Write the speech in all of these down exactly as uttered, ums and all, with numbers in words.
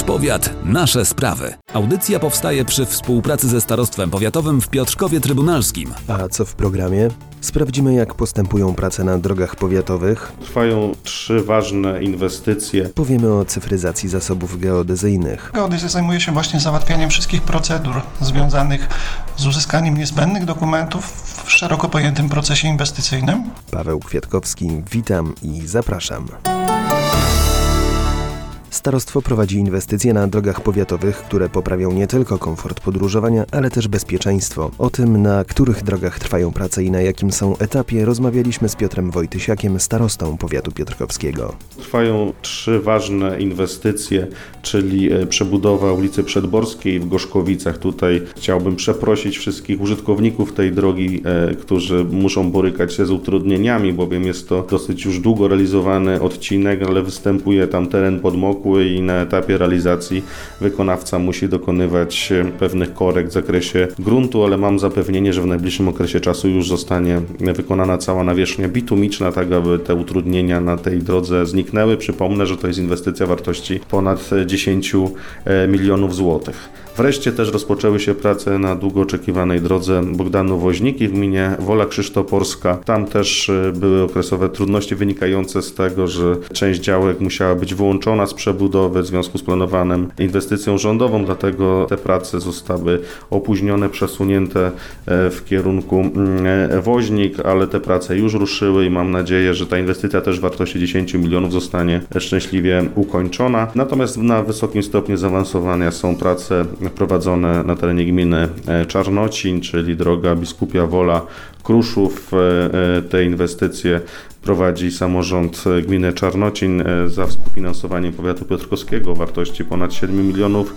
powiat, nasze sprawy. Audycja powstaje przy współpracy ze Starostwem Powiatowym w Piotrkowie Trybunalskim. A co w programie? Sprawdzimy, jak postępują prace na drogach powiatowych. Trwają trzy ważne inwestycje. Powiemy o cyfryzacji zasobów geodezyjnych. Geodezja zajmuje się właśnie załatwianiem wszystkich procedur związanych z uzyskaniem niezbędnych dokumentów w szeroko pojętym procesie inwestycyjnym. Paweł Kwiatkowski, witam i zapraszam. Starostwo prowadzi inwestycje na drogach powiatowych, które poprawią nie tylko komfort podróżowania, ale też bezpieczeństwo. O tym, na których drogach trwają prace i na jakim są etapie, rozmawialiśmy z Piotrem Wojtysiakiem, starostą powiatu piotrkowskiego. Trwają trzy ważne inwestycje, czyli przebudowa ulicy Przedborskiej w Gorzkowicach. Tutaj chciałbym przeprosić wszystkich użytkowników tej drogi, którzy muszą borykać się z utrudnieniami, bowiem jest to dosyć już długo realizowany odcinek, ale występuje tam teren podmokły i na etapie realizacji wykonawca musi dokonywać pewnych korekt w zakresie gruntu, ale mam zapewnienie, że w najbliższym okresie czasu już zostanie wykonana cała nawierzchnia bitumiczna, tak aby te utrudnienia na tej drodze zniknęły. Przypomnę, że to jest inwestycja wartości ponad dziesięć milionów złotych. Wreszcie też rozpoczęły się prace na długo oczekiwanej drodze Bogdanów-Woźniki w gminie Wola Krzysztoporska. Tam też były okresowe trudności wynikające z tego, że część działek musiała być wyłączona z przebudowy w związku z planowaną inwestycją rządową, dlatego te prace zostały opóźnione, przesunięte w kierunku Woźnik, ale te prace już ruszyły i mam nadzieję, że ta inwestycja też w wartości dziesięć milionów zostanie szczęśliwie ukończona. Natomiast na wysokim stopniu zaawansowania są prace prowadzone na terenie gminy Czarnocin, czyli droga Biskupia Wola Kruszów. Te inwestycje prowadzi samorząd gminy Czarnocin za współfinansowaniem powiatu piotrkowskiego o wartości ponad siedem milionów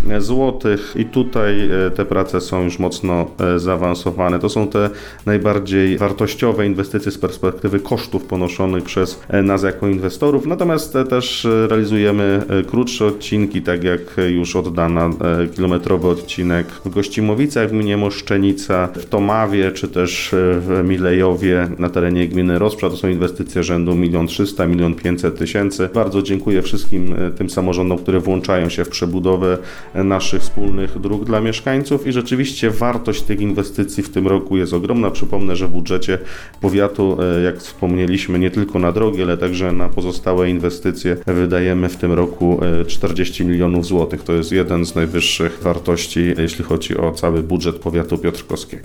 złotych i tutaj te prace są już mocno zaawansowane. To są te najbardziej wartościowe inwestycje z perspektywy kosztów ponoszonych przez nas jako inwestorów, natomiast też realizujemy krótsze odcinki, tak jak już oddana kilometrowy odcinek w Gościmowicach w gminie Moszczenica, w Tomawie czy też w Milejowie na terenie gminy Rozprza. To są inwestycje rzędu milion trzysta, milion pięćset tysięcy. Bardzo dziękuję wszystkim tym samorządom, które włączają się w przebudowę naszych wspólnych dróg dla mieszkańców i rzeczywiście wartość tych inwestycji w tym roku jest ogromna. Przypomnę, że w budżecie powiatu, jak wspomnieliśmy, nie tylko na drogi, ale także na pozostałe inwestycje wydajemy w tym roku czterdzieści milionów złotych. To jest jeden z najwyższych wartości, jeśli chodzi o cały budżet powiatu piotrkowskiego.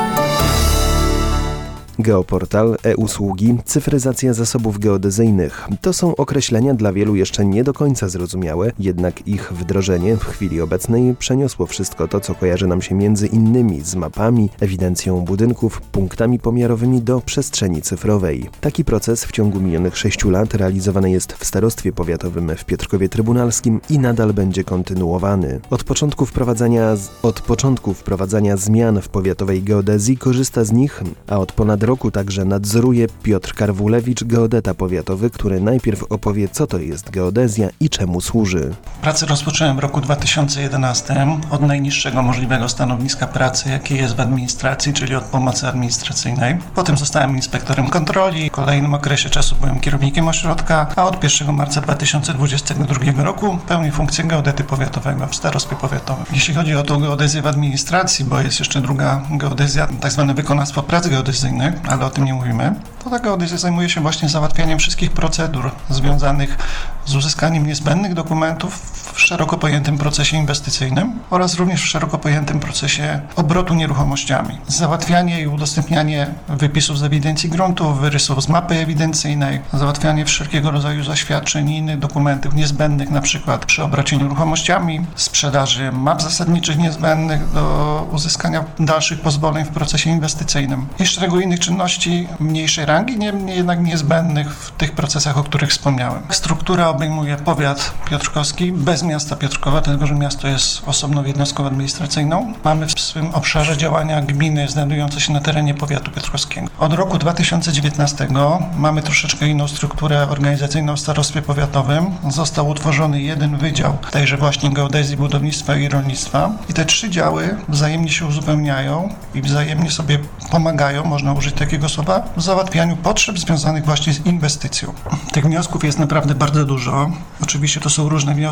Geoportal, e-usługi, cyfryzacja zasobów geodezyjnych. To są określenia dla wielu jeszcze nie do końca zrozumiałe, jednak ich wdrożenie w chwili obecnej przeniosło wszystko to, co kojarzy nam się między innymi z mapami, ewidencją budynków, punktami pomiarowymi do przestrzeni cyfrowej. Taki proces w ciągu minionych sześciu lat realizowany jest w Starostwie Powiatowym w Piotrkowie Trybunalskim i nadal będzie kontynuowany. Od początku wprowadzania, od początku wprowadzania zmian w powiatowej geodezji korzysta z nich, a od ponad roku także nadzoruje Piotr Karwulewicz, geodeta powiatowy, który najpierw opowie, co to jest geodezja i czemu służy. Pracę rozpocząłem w roku dwa tysiące jedenastym od najniższego możliwego stanowiska pracy, jakie jest w administracji, czyli od pomocy administracyjnej. Potem zostałem inspektorem kontroli. W kolejnym okresie czasu byłem kierownikiem ośrodka, a od pierwszego marca dwa tysiące dwudziestego drugiego roku pełnię funkcję geodety powiatowego w Starostwie Powiatowym. Jeśli chodzi o tą geodezję w administracji, bo jest jeszcze druga geodezja, tak zwane wykonawstwo prac geodezyjnych, ale o tym nie mówimy, to ta geodezja zajmuje się właśnie załatwianiem wszystkich procedur związanych z uzyskaniem niezbędnych dokumentów w szeroko pojętym procesie inwestycyjnym oraz również w szeroko pojętym procesie obrotu nieruchomościami. Załatwianie i udostępnianie wypisów z ewidencji gruntów, wyrysów z mapy ewidencyjnej, załatwianie wszelkiego rodzaju zaświadczeń i innych dokumentów niezbędnych na przykład przy obrocie nieruchomościami, sprzedaży map zasadniczych niezbędnych do uzyskania dalszych pozwoleń w procesie inwestycyjnym i szeregu innych czynności mniejszej rangi, niemniej jednak niezbędnych w tych procesach, o których wspomniałem. Struktura obejmuje powiat piotrkowski bez miasta Piotrkowa, dlatego że miasto jest osobną jednostką administracyjną. Mamy w swym obszarze działania gminy znajdujące się na terenie powiatu piotrkowskiego. Od roku dwa tysiące dziewiętnastego mamy troszeczkę inną strukturę organizacyjną w starostwie powiatowym. Został utworzony jeden wydział tejże właśnie geodezji, budownictwa i rolnictwa. I te trzy działy wzajemnie się uzupełniają i wzajemnie sobie pomagają, można użyć takiego słowa, w załatwianiu potrzeb związanych właśnie z inwestycją. Tych wniosków jest naprawdę bardzo dużo. Oczywiście to są różne wnioski i różne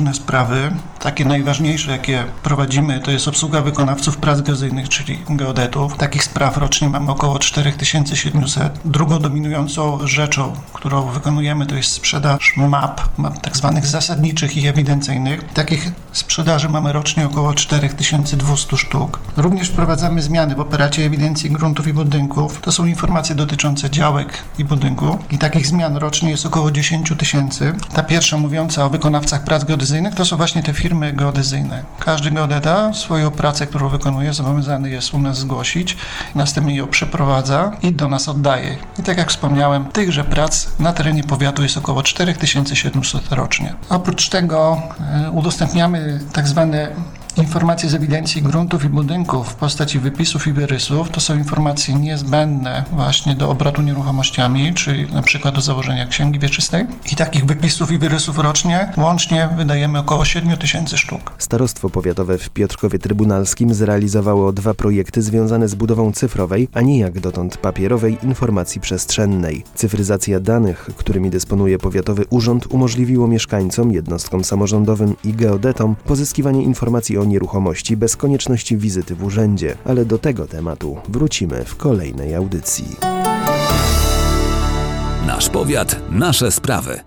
różne sprawy. Takie najważniejsze, jakie prowadzimy, to jest obsługa wykonawców prac geodezyjnych, czyli geodetów. Takich spraw rocznie mamy około cztery tysiące siedemset. Drugą dominującą rzeczą, którą wykonujemy, to jest sprzedaż map, map tak zwanych zasadniczych i ewidencyjnych. Takich sprzedaży mamy rocznie około cztery tysiące dwieście sztuk. Również wprowadzamy zmiany w operacie ewidencji gruntów i budynków. To są informacje dotyczące działek i budynku. I takich zmian rocznie jest około dziesięć tysięcy. Ta pierwsza, mówiąca o wykonawcach prac geodezyjnych, to są właśnie te firmy geodezyjne. Każdy geodeta swoją pracę, którą wykonuje, zobowiązany jest u nas zgłosić, następnie ją przeprowadza i do nas oddaje. I tak jak wspomniałem, tychże prac na terenie powiatu jest około cztery tysiące siedemset rocznie. Oprócz tego e, udostępniamy tak zwane informacje z ewidencji gruntów i budynków w postaci wypisów i wyrysów. To są informacje niezbędne właśnie do obrotu nieruchomościami, czyli na przykład do założenia księgi wieczystej. I takich wypisów i wyrysów rocznie łącznie wydajemy około siedem tysięcy sztuk. Starostwo powiatowe w Piotrkowie Trybunalskim zrealizowało dwa projekty związane z budową cyfrowej, a nie jak dotąd papierowej informacji przestrzennej. Cyfryzacja danych, którymi dysponuje powiatowy urząd, umożliwiło mieszkańcom, jednostkom samorządowym i geodetom pozyskiwanie informacji o nieruchomości bez konieczności wizyty w urzędzie, ale do tego tematu wrócimy w kolejnej audycji. Nasz powiat, nasze sprawy.